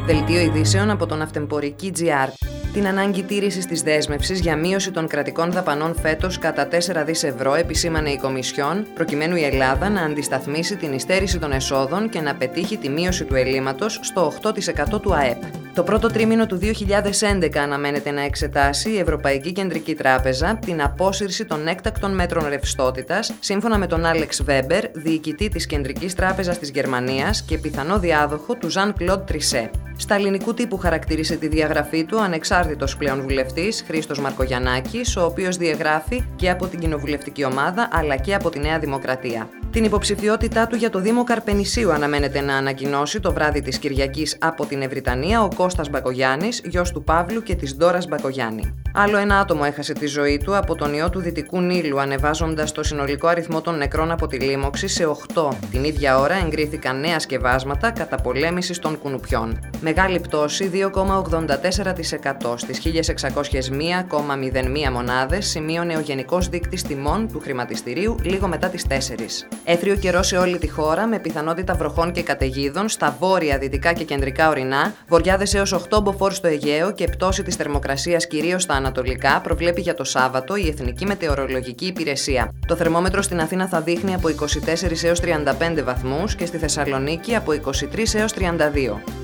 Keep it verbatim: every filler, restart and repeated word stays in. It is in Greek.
Δελτίο ειδήσεων από τον Ναυτεμπορική τζι αρ. Την ανάγκη τήρησης της δέσμευσης για μείωση των κρατικών δαπανών φέτος κατά τέσσερα δισεκατομμύρια ευρώ επισήμανε η Κομισιόν, προκειμένου η Ελλάδα να αντισταθμίσει την υστέρηση των εσόδων και να πετύχει τη μείωση του ελλείμματος στο οκτώ τοις εκατό του ΑΕΠ. Το πρώτο τρίμηνο του δύο χιλιάδες έντεκα αναμένεται να εξετάσει η Ευρωπαϊκή Κεντρική Τράπεζα την απόσυρση των έκτακτων μέτρων ρευστότητας, σύμφωνα με τον Άλεξ Βέμπερ, διοικητή της Κεντρικής Τράπεζας της Γερμανίας και πιθανό διάδοχο του Ζαν Κλοντ Τρισέ. Στα ελληνικού τύπου χαρακτήρισε τη διαγραφή του ανεξάρτητος πλέον βουλευτής Χρήστος Μαρκογιαννάκης, ο οποίος διαγράφει και από την κοινοβουλευτική ομάδα αλλά και από τη Νέα Δημοκρατία. Την υποψηφιότητά του για το Δήμο Καρπενησίου αναμένεται να ανακοινώσει το βράδυ της Κυριακής από την Ευρυτανία ο Κώστας Μπακογιάννης, γιος του Παύλου και της Ντόρας Μπακογιάννη. Άλλο ένα άτομο έχασε τη ζωή του από τον ιό του Δυτικού Νείλου, ανεβάζοντας το συνολικό αριθμό των νεκρών από τη λίμωξη σε οκτώ. Την ίδια ώρα εγκρίθηκαν νέα σκευάσματα καταπολέμησης των κουνουπιών. Μεγάλη πτώση δύο κόμμα ογδόντα τέσσερα τοις εκατό στις χίλια εξακόσιες μία κόμμα μηδέν μία μονάδες σημείωνε ο Γενικός Δείκτης Τιμών του Χρηματιστηρίου λίγο μετά τις τέσσερις. Έθριο καιρό σε όλη τη χώρα με πιθανότητα βροχών και καταιγίδων στα βόρεια, δυτικά και κεντρικά ορεινά, βοριάδες έως οκτώ μποφόρ στο Αιγαίο και πτώση της θερμοκρασίας κυρίως στα ανατολικά προβλέπει για το Σάββατο η Εθνική Μετεωρολογική Υπηρεσία. Το θερμόμετρο στην Αθήνα θα δείχνει από είκοσι τέσσερα έως τριάντα πέντε βαθμούς και στη Θεσσαλονίκη από είκοσι τρία έως τριάντα δύο.